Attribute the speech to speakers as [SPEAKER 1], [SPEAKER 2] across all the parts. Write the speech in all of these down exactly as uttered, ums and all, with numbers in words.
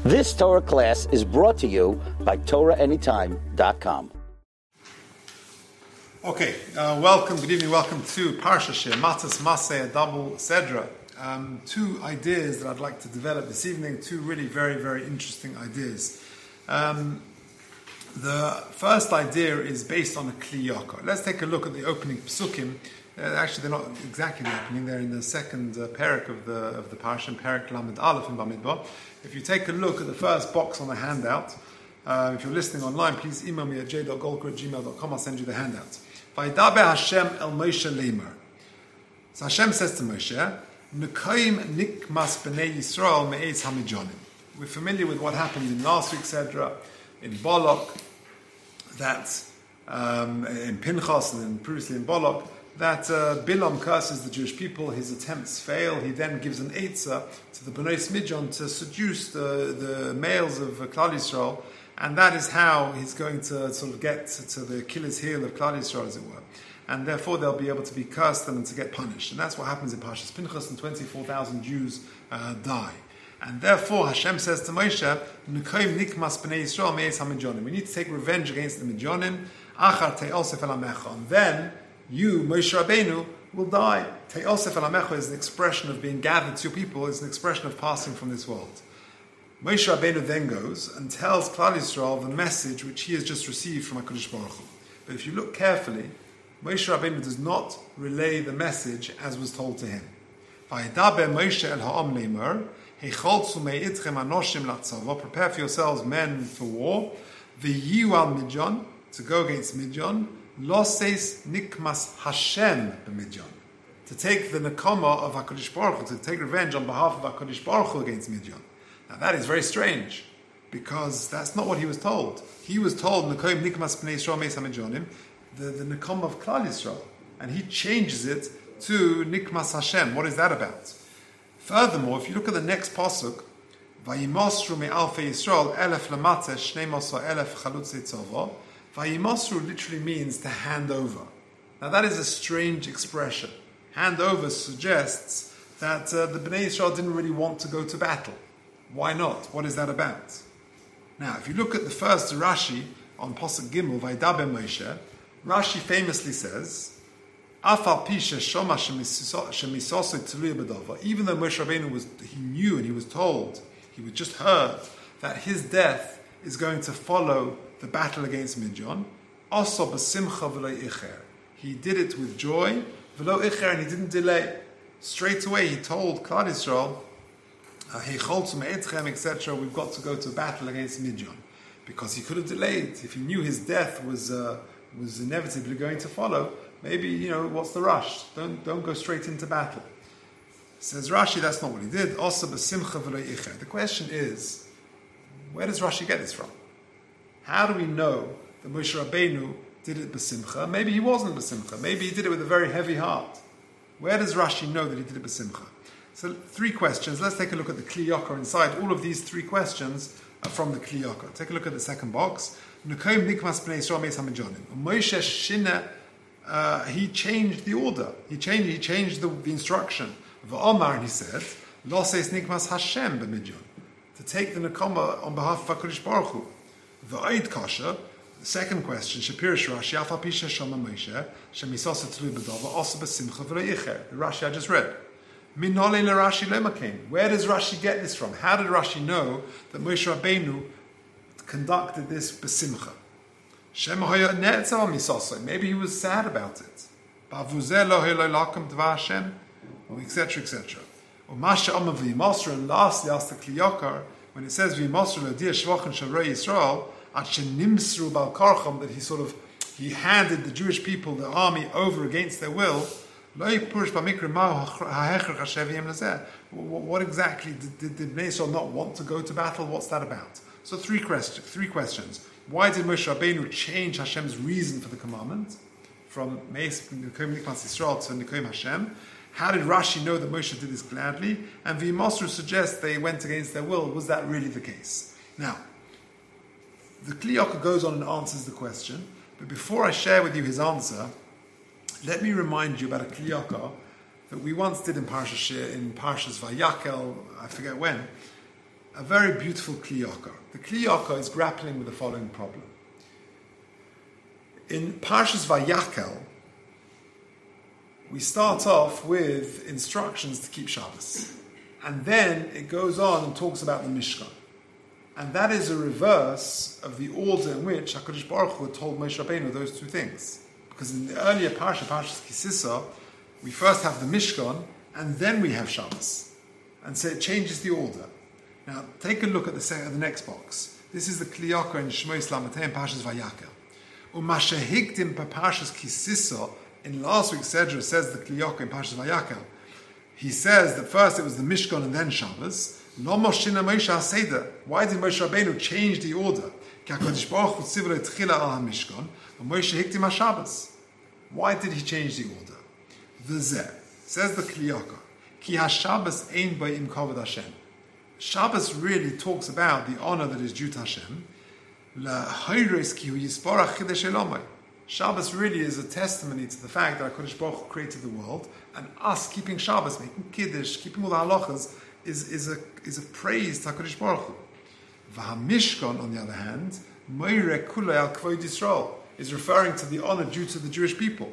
[SPEAKER 1] This Torah class is brought to you by Torah Anytime dot com.
[SPEAKER 2] Okay, uh, welcome, good evening, welcome to Parsha Shir, Matas Maseh, Double Sedra. Um, two ideas that I'd like to develop this evening, two really very, very interesting ideas. Um, the first idea is based on a Kli Yakar. Let's take a look at the opening Psukim. Uh, actually, they're not exactly the opening, they're in the second uh, parak of the of the Parsha, Parak Lamed Aleph in Bamidbar. If you take a look at the first box on the handout, uh, if you're listening online, please email me at j dot golker at gmail dot com, I'll send you the handout. Vaydaber Hashem el Moshe Leimer. So Hashem says to Moshe, Nekaim nikmas b'nei Yisrael me'etz hamijonim. We're familiar with what happened in last week's Sedra, in Balak, that um, in Pinchas and then previously in Balak, that uh, Bilam curses the Jewish people, his attempts fail, he then gives an Eitzah to the Bnei Midjan to seduce the, the males of uh, Klal Yisrael, and that is how he's going to sort of get to, to the Achilles heel of Klal Yisrael, as it were. And therefore they'll be able to be cursed and to get punished. And that's what happens in Parshas Pinchas, and twenty-four thousand Jews uh, die. And therefore Hashem says to Moshe, Nekaim nikmas b'nei Yisrael me'etz hamijonim. We need to take revenge against the Midyanim. Achar te'osef el hamecha. And then you, Moshe Rabbeinu, will die. Te'osef el hamecha is an expression of being gathered to your people, it's an expression of passing from this world. Moshe Rabbeinu then goes and tells Klal Yisrael the message which he has just received from HaKadosh Baruch Hu. But if you look carefully, Moshe Rabbeinu does not relay the message as was told to him. Vayidaber Moshe el ha'am leimer, Heicholtzu me'itchem anoshim latzava, prepare for yourselves men for war, v'yiu al Midjan, to go against Midjan, loses nikmas Hashem b'Midjan, to take the nekama of HaKadosh Baruch Hu, to take revenge on behalf of HaKadosh Baruch Hu against Midjan. Now that is very strange, because that's not what he was told. He was told, Nekaim nikmas b'nei Yisrael me'etz hamijonim, the, the nekama of Klal Yisrael, and he changes it to nikmas Hashem. What is that about? Furthermore, if you look at the next pasuk, Vayimosru me'alfei Yisrael elef lamate shnei mosa elef chalutzei tzava. Vayimosru literally means to hand over. Now that is a strange expression. Hand over suggests that uh, the Bnei Yisrael didn't really want to go to battle. Why not? What is that about? Now, if you look at the first Rashi on pasuk Gimel, Vaydaber Moshe, Rashi famously says, even though Moshe Rabbeinu was, he knew and he was told, he was just heard that his death is going to follow the battle against Midjan. He did it with joy, and he didn't delay. Straight away he told Klal Yisrael, et cetera, we've got to go to battle against Midjan. Because he could have delayed. If he knew his death was uh, was inevitably going to follow, maybe, you know, what's the rush? Don't don't go straight into battle. Says Rashi, that's not what he did. The question is, where does Rashi get this from? How do we know that Moshe Rabbeinu did it b'simcha? Maybe he wasn't b'simcha. Maybe he did it with a very heavy heart. Where does Rashi know that he did it b'simcha? So three questions. Let's take a look at the Kli Yakar inside. All of these three questions are from the Kli Yakar. Take a look at the second box. Nekaim nikmas b'nei Yisrael me'etz hamijonim. Moshe shina, uh, he changed the order. He changed. He changed the, the instruction. V'omar, and he said, loses nikmas Hashem b'Midjan, to take the nekama on behalf of HaKadosh Baruch Hu. V'ayid kasha. The second question, Shapirish Rashi, Afal Pisha Shama Moshe, Shemisasa Tlu B'Dava, also b'Simcha v'Leicher. The Rashi I just read. Minole leRashi lemakein. Where does Rashi get this from? How did Rashi know that Moshe Rabbeinu conducted this b'Simcha? Shema haya ne'etzav misasa. Maybe he was sad about it. Ba'vuzeh lo helo lakum dvar Hashem, et cetera, et cetera. Umasha Amar v'Yimosra. And lastly, asked the Kli Yakar, when it says v'Yimosra l'Odia Shvachan Shavrei Yisrael, at Shenimsru Bal Karcham, that he sort of he handed the Jewish people, the army, over against their will. What exactly did, did, did Bnei Yisrael not want to go to battle? What's that about? So three questions. Three questions. Why did Moshe Rabbeinu change Hashem's reason for the commandment from Meis Nikoim Nikmas Yisrael to Nikoim Hashem? How did Rashi know that Moshe did this gladly? And V'Yimosru suggests they went against their will. Was that really the case? Now, the Kli Yakar goes on and answers the question. But before I share with you his answer, let me remind you about a Kli Yakar that we once did in Parshas in Parshas Vayakel, I forget when. a very beautiful Kli Yakar. The Kli Yakar is grappling with the following problem. In Parshas Vayakel, we start off with instructions to keep Shabbos. And then it goes on and talks about the Mishkan. And that is a reverse of the order in which HaKadosh Baruch Hu told Moshe Rabbeinu those two things. Because in the earlier Parsha, Parshas Ki Sisa, we first have the Mishkan, and then we have Shabbos. And so it changes the order. Now, take a look at the, second, the next box. This is the Kli Yakar in Shmos Lamed and Parshas Vayakel. Umashe hiktim Parshas Ki Sisa, in last week's Sedra, says the Kli Yakar in Parshas Vayakel. He says that first it was the Mishkan and then Shabbos. Lo moshina Moshe HaSeder. Why did Moshe Rabbeinu change the order? Ki HaKadosh Baruch Hu tzivah tchila al HaMishkan, and Moshe hiktim HaShabbos. Why did he change the order? V'zeh, says the Kli Yakar, Ki HaShabbos ein ba'im kavod Hashem. Shabbos really talks about the honor that is due to Hashem. L'hayros ki hu yisparach chidesh elomai. Shabbos really is a testimony to the fact that HaKadosh Baruch Hu created the world, and us keeping Shabbos, making Kiddush, keeping all the halachas, is, is, a, is a praise to HaKadosh Baruch Hu. V'hamishkan, on the other hand, Meireh kulei al kvod Yisrael, is referring to the honor due to the Jewish people.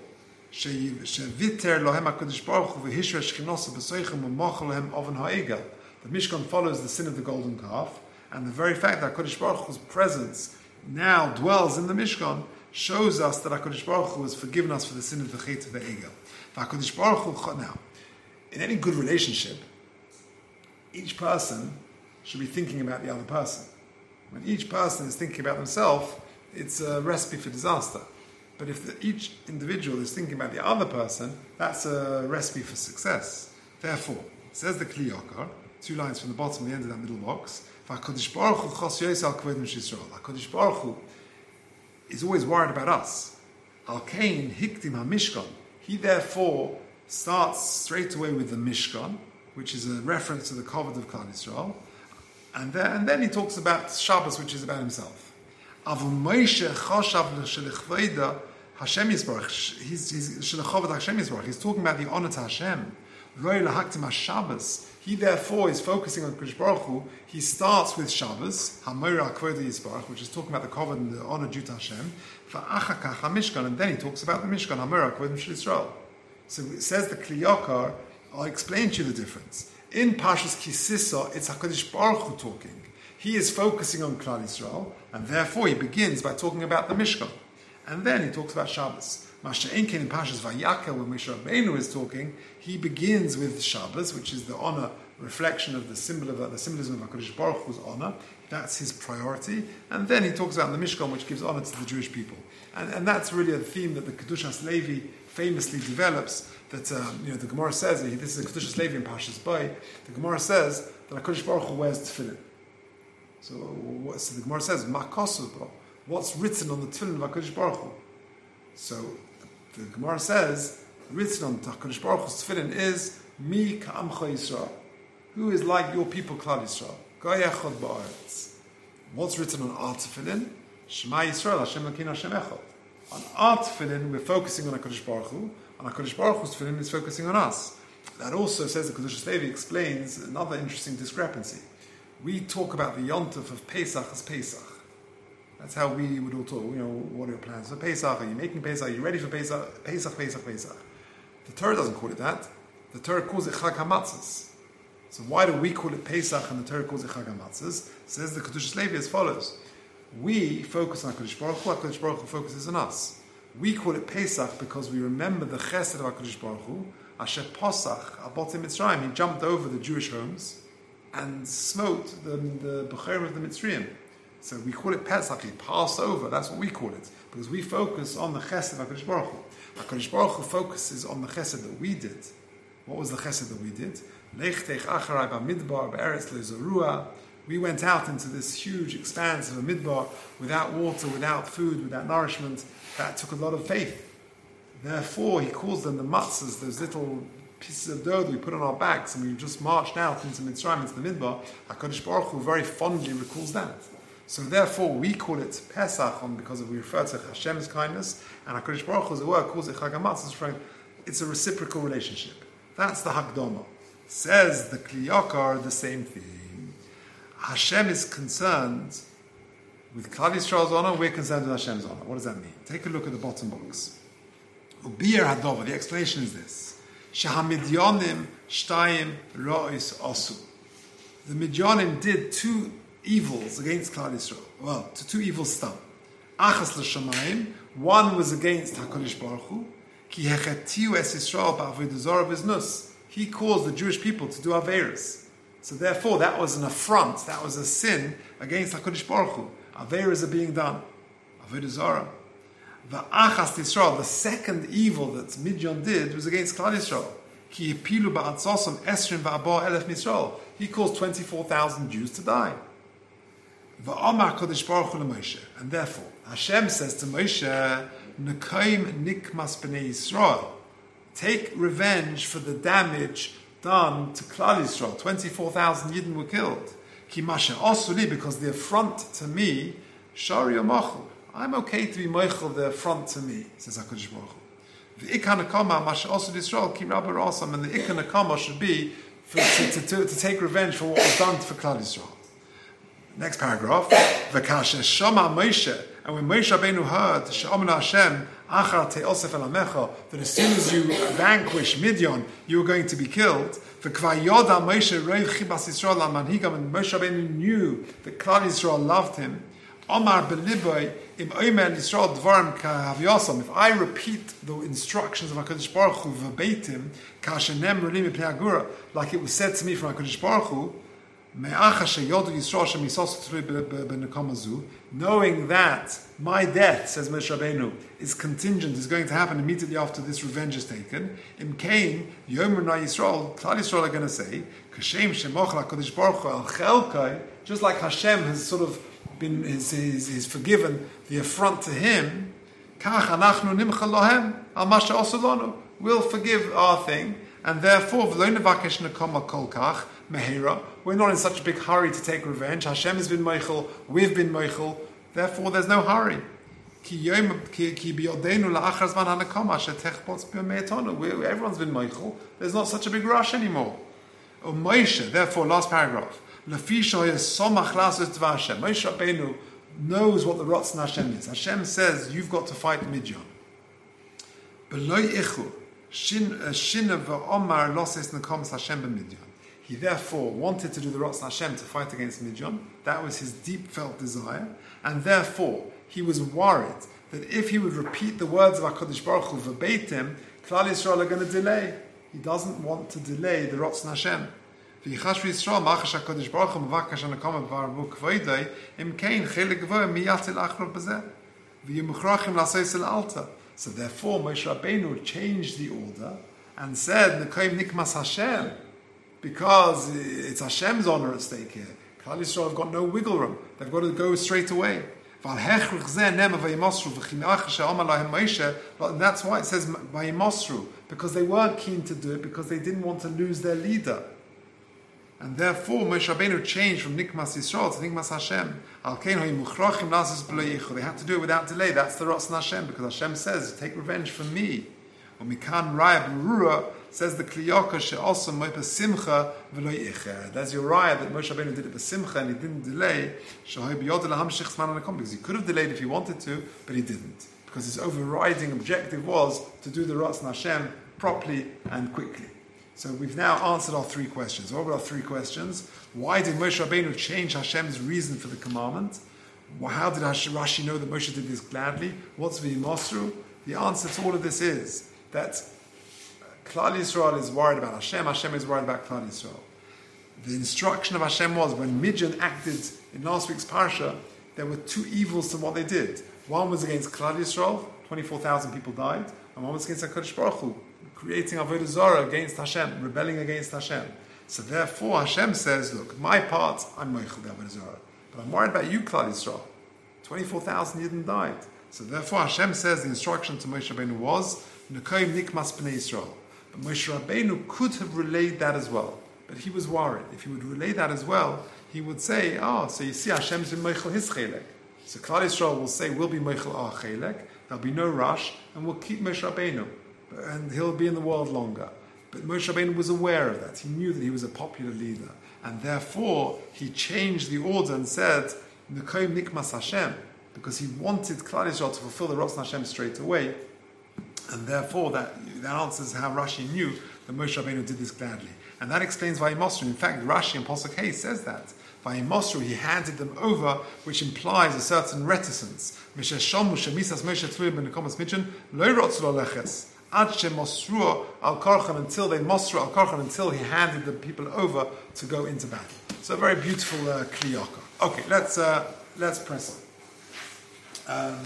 [SPEAKER 2] Sheviter lohem HaKadosh Baruch Hu v'hishra shchinosa b'soichem u'mochel lohem oven ha'egel. The Mishkan follows the sin of the golden calf, and the very fact that HaKadosh Baruch Hu's presence now dwells in the Mishkan shows us that HaKadosh Baruch Hu has forgiven us for the sin of the chet of the egel. HaKadosh Baruch Hu, now, in any good relationship, each person should be thinking about the other person. When each person is thinking about themselves, it's a recipe for disaster. But if the, each individual is thinking about the other person, that's a recipe for success. Therefore, says the Kli Yakar, two lines from the bottom and the end of that middle box, HaKadosh Baruch Hu chos yoyis al kvodim Yisrael. HaKadosh Baruch Hu is always worried about us. Al Kain hiktim HaMishkan. He therefore starts straight away with the Mishkan, which is a reference to the Kavod of Klal Yisrael, and then, and then he talks about Shabbos, which is about himself. Avul Moshe chashav shelichvoida Hashem Yisbarach. He's shelechavod Hashem Yisbarach. He's talking about the honor to Hashem. Roi lahaktim HaShabbos. He therefore is focusing on Kodesh Baruch Hu. He starts with Shabbos, Hamoira Kvoda Yisbarach, which is talking about the Kavod and the honor due to Hashem. Va'achakach HaMishkan, and then he talks about the Mishkan, Hamoira Kvodim Shel Yisrael. So it says the Kli Yakar. I'll explain to you the difference. In Parshas Ki Sisa, it's HaKadosh Baruch Hu talking. He is focusing on Klal Yisrael, and therefore he begins by talking about the Mishkan. And then he talks about Shabbos. Masha Enkin in Parshas Vayakel, when Moshe Rabbeinu is talking, he begins with Shabbos, which is the honor, reflection of the symbol of the symbolism of HaKadosh Baruch Hu's honor. That's his priority. And then he talks about the Mishkan, which gives honor to the Jewish people. And, and that's really a theme that the Kedushas Levi famously develops. That um, you know, the Gemara says, this is the Kedushas Levi in Parshas Bay. The Gemara says that HaKadosh Baruch Hu wears tefillin. So, what, so the Gemara says, Ma kosu, what's written on the tefillin of HaKadosh Baruch Hu? So the Gemara says, written on HaKadosh Baruch Hu's tefillin is Mi ka'amcha Yisrael. Who is like your people, Klal Yisrael? Goy echad ba'aretz. What's written on our tefillin? Shema Yisrael, Hashem Elokeinu Hashem echad. On our tefillin, we're focusing on HaKadosh Baruch Hu, and HaKadosh Baruch Hu's tefillin is focusing on us. That also, says the Kedushas Levi, explains another interesting discrepancy. We talk about the Yontef of Pesach as Pesach. That's how we would all talk. You know, what are your plans for Pesach? Are you making Pesach? Are you ready for Pesach? Pesach, Pesach, Pesach. The Torah doesn't call it that. The Torah calls it Chag HaMatzos. So why do we call it Pesach and the Torah calls it Chag HaMatzos? Says the Kedushas Levi as follows. We focus on HaKadosh Baruch Hu, HaKadosh Baruch Hu focuses on us. We call it Pesach because we remember the chesed of HaKadosh Baruch Hu, Asher Posach, Abotim Mitzrayim. He jumped over the Jewish homes and smote the, the Bechorim of the Mitzrayim. So we call it Pesach, he passed over, that's what we call it. Because we focus on the chesed of HaKadosh Baruch Hu. HaKadosh Baruch Hu focuses on the chesed that we did. What was the chesed that we did? Lech teich acharai b'midbar b'eretz le'zorua. We went out into this huge expanse of a midbar without water, without food, without nourishment. That took a lot of faith. Therefore, he calls them the matzahs, those little pieces of dough that we put on our backs, and we just marched out into Mitzrayim, into the midbar. HaKadosh Baruch Hu very fondly recalls that. So therefore, we call it Pesach because we refer to Hashem's kindness, and HaKadosh Baruch Hu's word calls it Chag HaMatzos. It's a reciprocal relationship. That's the Hakdama. Says the Kli Yakar the same thing. Hashem is concerned with Klal Yisrael's honor, we're concerned with Hashem's honor. What does that mean? Take a look at the bottom box. Ubir Hadova, the explanation is this. Shahamidyonim shtayim ro'is osu. The Midyanim did two evils against Klal Yisrael. Well, to two evils stam. Achas l'shamayim, one was against HaKadosh Baruch Hu, ki hechetiu es Yisrael ba'avodah zarah biznus. He caused the Jewish people to do Averis. So therefore, that was an affront, that was a sin against HaKadosh Baruch Hu. Averis are being done. Avodah zarah. Va'achas Yisrael, the second evil that Midyan did was against Klal Yisrael. Ki yipilu ba'atzosom esrim va'abo elef Yisrael. He caused twenty-four thousand Jews to die. Va'amar Kodesh Baruch Hu leMoshe. And therefore, Hashem says to Moshe, Nekaim nikmas b'nei Yisrael. Take revenge for the damage done to Klal Yisrael. twenty-four thousand Yidden were killed. Ki masha osuli, because the affront to me, shari yomachel. I'm okay to be moichel the affront to me, says HaKadosh Baruch Hu. The ikha nekama masha osuli Yisrael ki rabba rasam, and the ikha nekama should be for, to, to, to, to take revenge for what was done for Klal Yisrael. Next paragraph. V'kasher shama Moshe, and when Moshe Rabbeinu heard she'omna Hashem achar te'osef el amecha, that as soon as you vanquish Midyan, you are going to be killed. V'kvar yoda Moshe roiv chibas Yisrael al-manhigam, and Moshe Rabbeinu knew that Klal Yisrael loved him. Omar beliboy im omer Yisrael dvarim ka'havyosam. If I repeat the instructions of HaKadosh Baruch Hu verbatim, kashenem relim mipnei agura, like it was said to me from HaKadosh Baruch Hu, knowing that my death, says Moshe Rabbeinu, is contingent, is going to happen immediately after this revenge is taken. In Cain, Yomer Na Yisrael, Klal Yisrael are going to say, just like Hashem has sort of been, is, is, is forgiven the affront to him, we'll forgive our thing, and therefore, we're not in such a big hurry to take revenge. Hashem has been meichel, we've been meichel, therefore there's no hurry. Everyone's been meichel, there's not such a big rush anymore. Moshe, therefore, last paragraph. Moshe Rabbeinu knows what the Ratzon Hashem is. Hashem says, you've got to fight Midyan. He therefore wanted to do the Ratzon Hashem to fight against Midyan. That was his deep felt desire. And therefore, he was worried that if he would repeat the words of HaKadosh Baruch Hu verbatim, Klal Yisrael are going to delay. He doesn't want to delay the Ratzon Hashem. So therefore, Moshe Rabbeinu changed the order and said, Nekaim nikmas Hashem, because it's Hashem's honor at stake here. Klal Yisrael have got no wiggle room. They've got to go straight away. And that's why it says Vayimosru, because they weren't keen to do it, because they didn't want to lose their leader. And therefore, Moshe Rabbeinu changed from Nikmas Yisrael to Nikmas Hashem. They had to do it without delay. That's the Ratzon Hashem, because Hashem says, take revenge for me. Mikan Raya Berura says the Kliyaka she'also moipa simcha v'lo yicher. There's your Raya that Moshe Rabbeinu did it for simcha and he didn't delay. She'hoi b'yod l'hamshich zman anakom, because he could have delayed if he wanted to, but he didn't, because his overriding objective was to do the Ratzon Hashem properly and quickly. So we've now answered our three questions. What were our three questions? Why did Moshe Rabbeinu change Hashem's reason for the commandment? How did Rashi know that Moshe did this gladly? What's v'yimosru? The answer to all of this is that Klal Yisrael is worried about Hashem, Hashem is worried about Klal Yisrael. The instruction of Hashem was, when Midyan acted in last week's parsha, there were two evils to what they did. One was against Klal Yisrael, twenty-four thousand people died, and one was against HaKadosh Baruch Hu, creating Avodah Zarah against Hashem, rebelling against Hashem. So therefore Hashem says, look, my part, I'm Meichel the Avodah Zarah, but I'm worried about you, Klal Yisrael. twenty-four thousand Yidden died. So therefore Hashem says the instruction to Moshe Rabbeinu was, Nekaim nikmas b'nei Yisrael. But Moshe Rabbeinu could have relayed that as well. But he was worried. If he would relay that as well, he would say, oh, so you see Hashem's been Meichel his chelek. So Klal Yisrael will say, we'll be Meichel our chelek, there'll be no rush, and we'll keep Moshe Rabbeinu. And he'll be in the world longer. But Moshe Rabbeinu was aware of that. He knew that he was a popular leader. and therefore he changed the order and said, Nekoim Nikmas Hashem, because he wanted Klal Yisrael to fulfill the Ratzon Hashem straight away, and therefore that, that answers how Rashi knew that Moshe Rabbeinu did this gladly. And that explains Vayimosru. In fact, Rashi in Pasuk Hay says that. Vayimosru, he handed them over, which implies a certain reticence. Mishashomu shemisas Moshe Tluim ben Nekomas Midjan, lo rotzu laleches. Ad shemosru al karchan, until they mosru al karchan, until he handed the people over to go into battle. So a very beautiful uh, kliyaka. Okay, let's uh, let's press on. Um,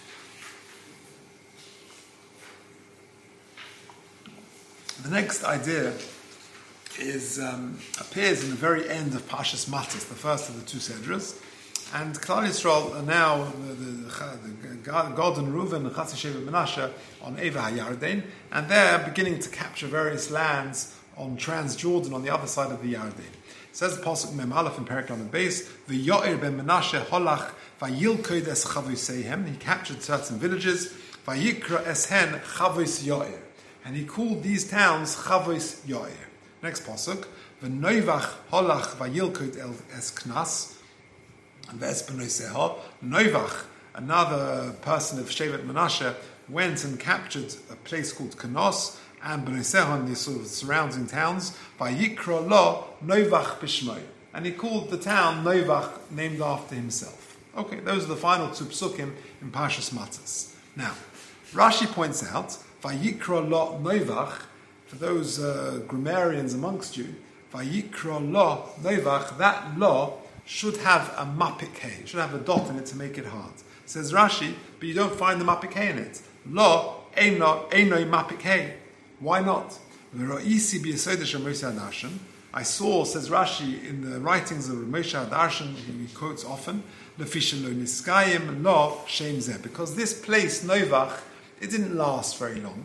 [SPEAKER 2] the next idea is um, appears in the very end of Parshas Matos, the first of the two Sedras, and Klal Yisrael are now the, the, the Gad and Reuven and Chatzi Shevet Menashe on Eva HaYarden, and they're beginning to capture various lands on Transjordan on the other side of the Yarden. It says the Pasuk Mem Aleph in Perek Lamed Beis, V'Yair ben Menashe holach v'yilkoid es chavoseihem. He captured certain villages. V'yikra eshen Chavos Yair, and he called these towns Chavos Yair. Next pasuk, v'noivach holach v'yilkoid es Knas, and v'es b'noiseha. Noivach, another person of Shevet Menashe, went and captured a place called Knos, and b'noiseha, and these sort of surrounding towns, v'yikra lo Noivach b'shmoi, and he called the town Noivach, named after himself. Okay, those are the final two psukim in Parshas Matos. Now, Rashi points out, v'yikra lo Noivach, for those uh, grammarians amongst you, Vayikra lo Noivach, that lo should have a mapik hey, should have a dot in it to make it hard. Says Rashi, but you don't find the mapik hey in it. Lo eino eino mapik hey. Why not? I saw, says Rashi, in the writings of Moshe Hadarshan, he quotes often, lo shem zeh, because this place Noivach, it didn't last very long.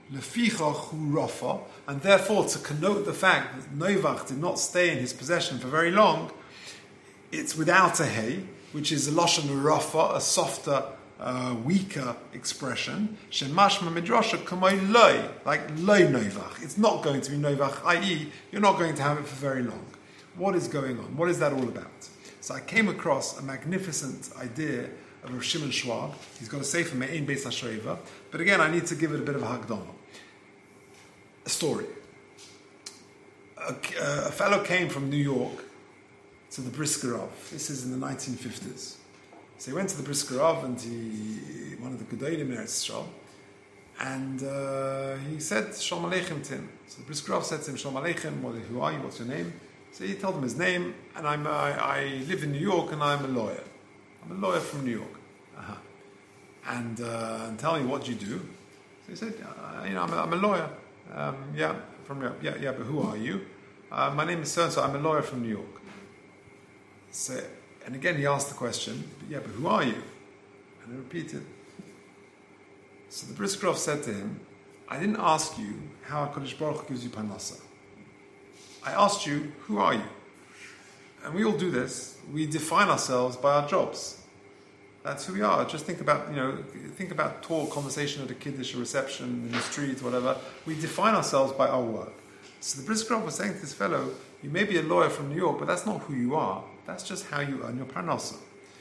[SPEAKER 2] And therefore, to connote the fact that Noivach did not stay in his possession for very long, it's without a hey, which is a lashon rafa, a softer, uh, weaker expression. Shemashma midrasha kamay loy, like loy Noivach. It's not going to be Noivach, that is, you're not going to have it for very long. What is going on? What is that all about? So I came across a magnificent idea of Rav Shimon Schwab. He's got a sefer Me'ein Beis HaShoeva, but again, I need to give it a bit of a hakdama. A story. A, a fellow came from New York to the Brisker Rav. This is in the nineteen fifties. So he went to the Brisker Rav, and he, one of the Gedolim Eretz Yisrael, and uh, he said Shalom Aleichem to him. So the Brisker Rav said to him, Shalom Aleichem, what, who are you, what's your name? So he told him his name, and I'm, uh, I live in New York, and I'm a lawyer. I'm a lawyer from New York. Uh-huh. And, uh, and tell me, what do you do? So he said, uh, you know, I'm a, I'm a lawyer. Um, yeah, from yeah, yeah, but who are you? Uh, my name is so and so. I'm a lawyer from New York. So, and again he asked the question, yeah, but who are you? And he repeated. So the Brisker Rav said to him, I didn't ask you how HaKadosh Baruch Hu gives you parnasa. I asked you, who are you? And we all do this. We define ourselves by our jobs. That's who we are. Just think about, you know, think about talk, conversation at a kiddush, a reception, in the street, whatever. We define ourselves by our work. So the Brisker Rav was saying to this fellow, you may be a lawyer from New York, but that's not who you are. That's just how you earn your parnasa.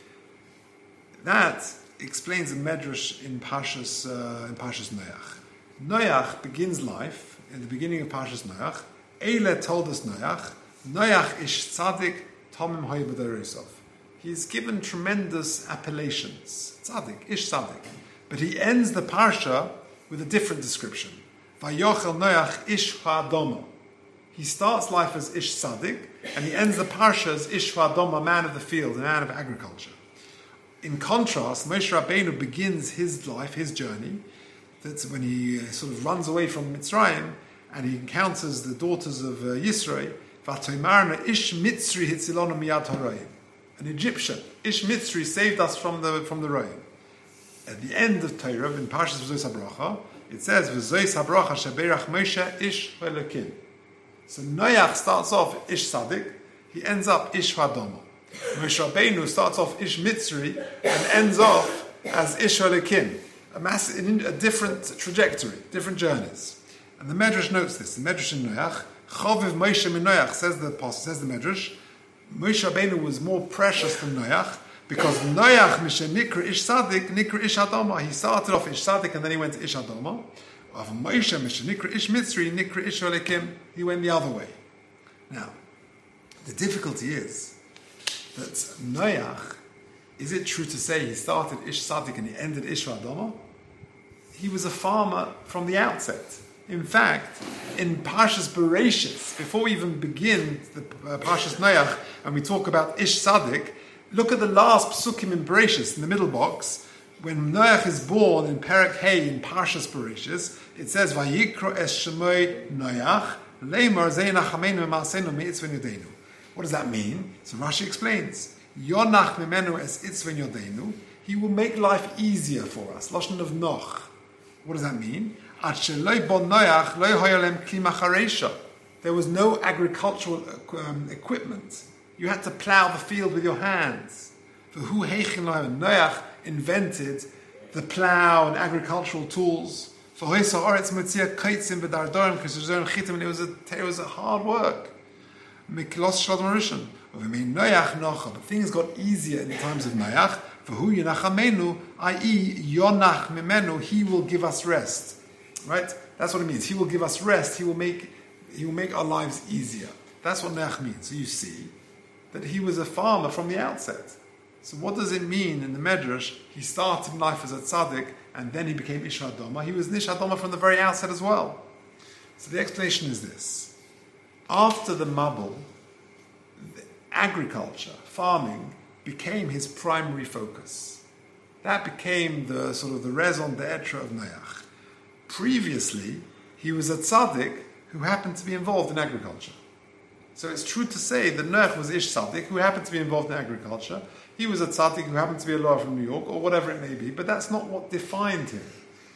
[SPEAKER 2] That explains a medrash in Parshas uh, in Parshas Noach. Noach begins life in the beginning of Parshas Noach. Eile told us Noach, Noach ish tzadik tomim hoy b'doresav. He's given tremendous appellations. Tzaddik, ish tzaddik. But he ends the parsha with a different description. Vayochel Noach ish ha'adoma. He starts life as ish tzaddik, and he ends the parsha as ish ha'adoma, man of the field, a man of agriculture. In contrast, Moshe Rabbeinu begins his life, his journey, that's when he uh, sort of runs away from Mitzrayim, and he encounters the daughters of uh, Yisro, V'atoimarna ish Mitzri hitzilonu miyad haroyim. An Egyptian, Ish Mitzri, saved us from the from the Royim. At the end of Torah, in Parshas V'zois HaBracha, it says V'zois HaBracha sheberach Moshe ish Elokim. So Noach starts off Ish Sadik, he ends up Ish Hadoma. Moshe Rabbeinu starts off Ish Mitzri and ends off as Ish Elokim. A mass, a different trajectory, different journeys. And the Medrash notes this. The Medrash in Noach, Chaviv Moshe min Noach, says the apostle, says the Medrash, Moshe Rabbeinu was more precious than Noach, because Noach, Mishe Nikra Ish Sadik, Nikra Ish Adama. He started off Ish Sadik and then he went to Ish Adama. Of Moshe, Mishe Nikra Ish Mitzri, Nikra Ish Olekim, he went the other way. Now, the difficulty is that Noach, is it true to say he started Ish Sadik and he ended Ish Adama? He was a farmer from the outset. In fact, in Parshas Bereshis, before we even begin the uh, Parshas Noach, and we talk about Ish Sadik, look at the last psukim in Bereshis, in the middle box. When Noach is born in Perek Hey in Parshas Bereshis, it says, Vayikro es Shemoi Noach, Leimor Zei Nachamenu Ma'asenu Me'itzven Yodeinu. What does that mean? So Rashi explains, Yonach Mimenu es Itzven Yodeinu, he will make life easier for us. Lashon of Noch. What does that mean? There was no agricultural um, equipment. You had to plow the field with your hands. Noach invented the plow and agricultural tools. It was a, it was a hard work. But things got easier in the times of Noach. that is, he will give us rest. Right? That's what it means. He will give us rest. He will make he will make our lives easier. That's what Noach means. So you see that he was a farmer from the outset. So what does it mean in the Medrash? He started life as a tzaddik and then he became Ish Adama. He was Ish Adama from the very outset as well. So the explanation is this. After the Mabul, agriculture, farming, became his primary focus. That became the sort of the raison d'etre of Noach. Previously, he was a tzaddik who happened to be involved in agriculture. So it's true to say that Noach was Ish tzaddik who happened to be involved in agriculture. He was a tzaddik who happened to be a lawyer from New York, or whatever it may be, but that's not what defined him.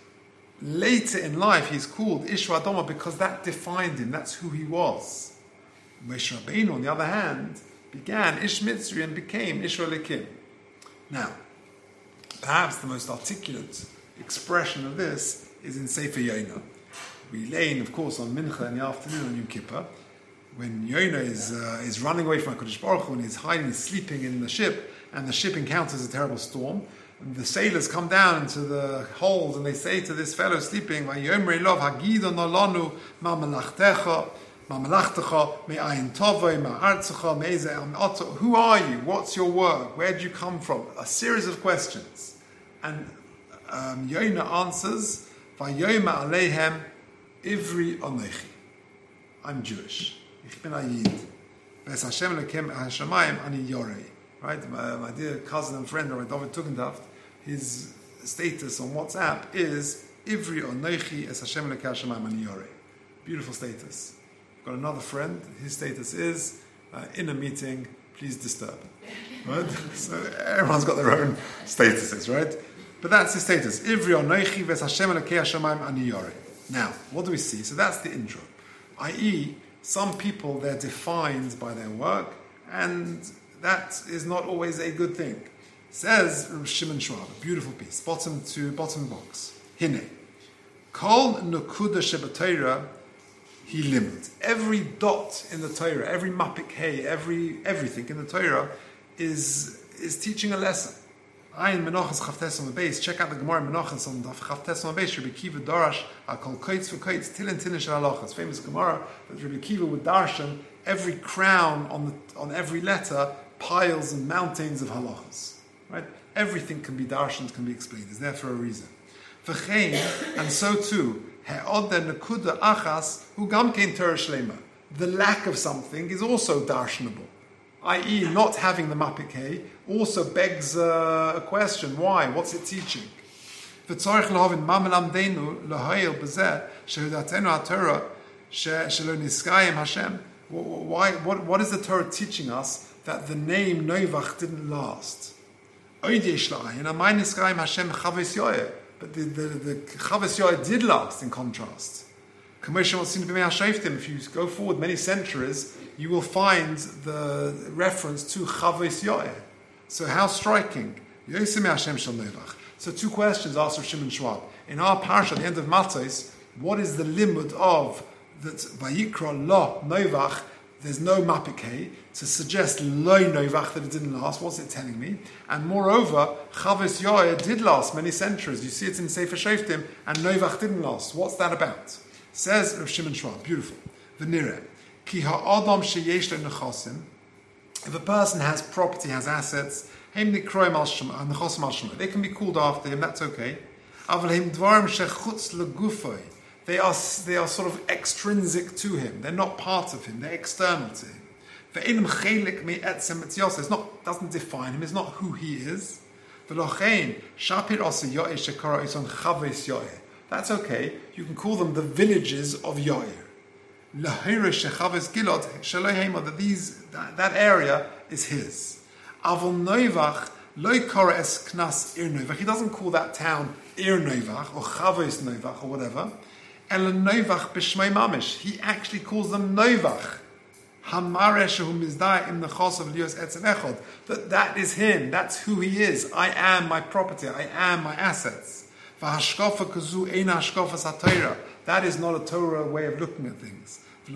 [SPEAKER 2] Later in life, he's called Ish Adama because that defined him. That's who he was. Moshe Rabbeinu, on the other hand, began Ish Mitzri and became Ish Olekim. Now, perhaps the most articulate expression of this is in Sefer Yonah. We lay in, of course, on Mincha in the afternoon on Yom Kippur, when Yonah is uh, is running away from HaKadosh Baruch Hu and he's hiding, he's sleeping in the ship, and the ship encounters a terrible storm. And the sailors come down into the hold and they say to this fellow sleeping, "Vayomer Elov Hagido Nolanu Ma Malachtecha Ma Malachtecha Me Ayin Tovei Ma Artzecha Me Eze El Me'oto." Who are you? What's your work? Where do you come from? A series of questions, and um, Yonah answers, "Vayomer Aleihem Ivri Onechi." I'm Jewish. Ich bin a Yid. Ves Hashem Elokim Hashemayim Ani Yorei. Right, my, my dear cousin and friend, Rabbi David Tugendhaft, his status on WhatsApp is Ivri Onechi Es Hashem Elokim Hashemayim Ani Yorei. Beautiful status. I've got another friend. His status is uh, in a meeting. Please disturb. Right. So everyone's got their own statuses, right? But that's his status. Ivri Onechi Ves Hashem Elokim Hashemayim Ani Yorei. Now, what do we see? So that's the intro. that is, some people, they're defined by their work, and that is not always a good thing. Says Shimon Schwab, a beautiful piece, bottom to bottom box. Hine. Kol nukuda shebatayra he limit. Every dot in the Torah, every mapik hey, every everything in the Torah is is teaching a lesson. Ayin Menachas Chavtes on the base. Check out the Gemara Menachas on Chavtes on the base. Rabbi Kiva Darash Akol Koitz for Koitz Tilin Tinish Halachas. Famous Gemara that Rabbi Kiva would darshan every crown on the on every letter, piles and mountains of halachas. Right? Everything can be darshaned, can be explained. It's there for a reason. V'chein, and so too, he'od nekuda achas hu gam kein Torah shlema. The lack of something is also darshanable. that is, not having the mapik hey also begs uh, a question. Why? What's it teaching? V'tzorich lahavin ma melamdeinu lahayil b'zeh shehudatenu haTorah shelo niskayim Hashem. Why? What? What is the Torah teaching us that the name Novach didn't last? Oid yesh la'ayin amay niskayim Hashem chaves yoeh. But the the, the chaves yoeh did last. In contrast, if you go forward many centuries, you will find the reference to Chavis Yoeh. So how striking. So two questions asked of Shimon Schwab. In our parsha, at the end of Matos, what is the limud of that Vayikra Lo Novach, there's no mapikei to suggest Lo Novach that it didn't last. What's it telling me? And moreover, Chavos Yair did last many centuries. You see it in Sefer Shoftim, and Novach didn't last. What's that about? Says Rav Shimon Schwab, beautiful. V'nireh, ki ha'adam sheyesh lo nechasim. If a person has property, has assets, they can be called after him, that's okay. They are, they are sort of extrinsic to him. They're not part of him. They're external to him. It's not, doesn't define him. It's not who he is. That's okay. You can call them the villages of Yair. That these that, that area is his. Avol Novach lo kara es knas ir Novach. He doesn't call that town Ir Novach or Chavos Novach or whatever. El Novach b'shmei mamish. He actually calls them Novach. Hamare shehu mizdai im nechos of lios etzem echod. That that is him. That's who he is. I am my property. I am my assets. V'hashkofa kazu ein hashkofa satayra. That is not a Torah way of looking at things. And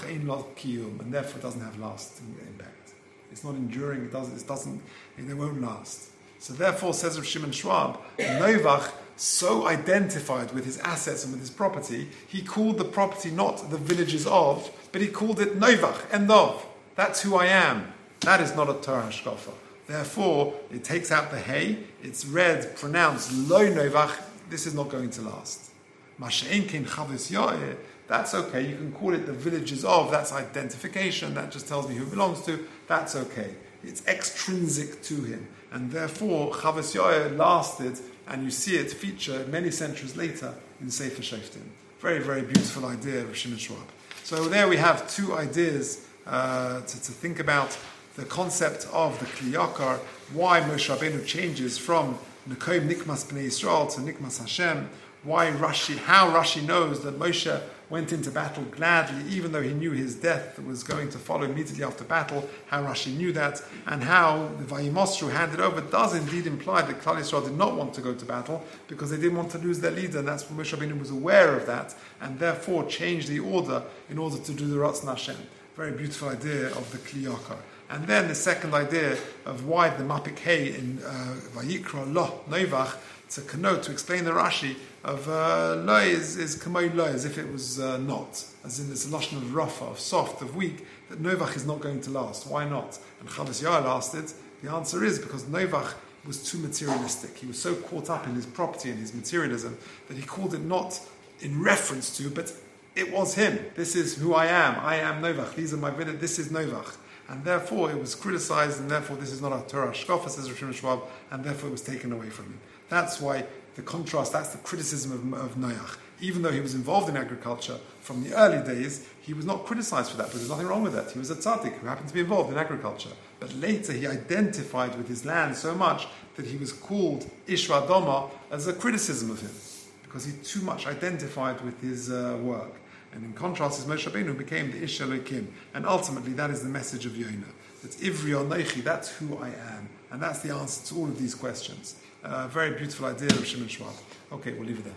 [SPEAKER 2] therefore it doesn't have lasting impact. It's not enduring, it doesn't, it doesn't, it won't last. So therefore, says Rav Shimon Schwab, Novach, so identified with his assets and with his property, he called the property not the villages of, but he called it Novach, end of. That's who I am. That is not a Torah hashkafa. Therefore, it takes out the hay, it's read, pronounced Lo Novach, this is not going to last. Masha'enkin Chavos Yair, that's okay. You can call it the villages of, that's identification, that just tells me who it belongs to, that's okay. It's extrinsic to him. And therefore, Chavos Yair lasted, and you see it feature many centuries later in Sefer Shoftim. Very, very beautiful idea of Shimon Schwab. So there we have two ideas uh, to, to think about. The concept of the Kli Yakar, why Moshe Rabbeinu changes from Nekoim Nikmas Bnei Yisrael to Nikmas Hashem, why Rashi, how Rashi knows that Moshe went into battle gladly, even though he knew his death was going to follow immediately after battle, how Rashi knew that, and how the Vayimosru handed over does indeed imply that Klal Yisrael did not want to go to battle because they didn't want to lose their leader, and that's when Moshe Rabbeinu was aware of that, and therefore changed the order in order to do the Ratzon Hashem. Very beautiful idea of the Kli Yakar. And then the second idea of why the Mapik Hay in uh, Vayikra Lo Novach, to connote, to explain the Rashi of uh, Lo is, is Kamoi Lo, as if it was uh, not, as in it's a lashon of rafa, of soft, of weak, that Novach is not going to last. Why not? And Chavos Yair lasted. The answer is because Novach was too materialistic. He was so caught up in his property and his materialism that he called it not in reference to, but it was him. This is who I am. I am Novach. These are my village. This is Novach. And therefore it was criticized, and therefore this is not a Torah Shkofa, says Rav Shimon Schwab, and therefore it was taken away from him. That's why the contrast, that's the criticism of, of Noach. Even though he was involved in agriculture from the early days, he was not criticized for that, but there's nothing wrong with that. He was a tzaddik who happened to be involved in agriculture. But later he identified with his land so much that he was called Ishva Doma as a criticism of him, because he too much identified with his uh, work. And in contrast, is Moshe Rabbeinu who became the Ish Elokim. And ultimately, that is the message of Yonah. That's Ivri Onechi, that's who I am. And that's the answer to all of these questions. A uh, very beautiful idea of Shimon Schwab. Okay, we'll leave it there.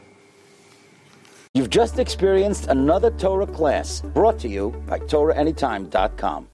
[SPEAKER 1] You've just experienced another Torah class brought to you by Torah Anytime dot com.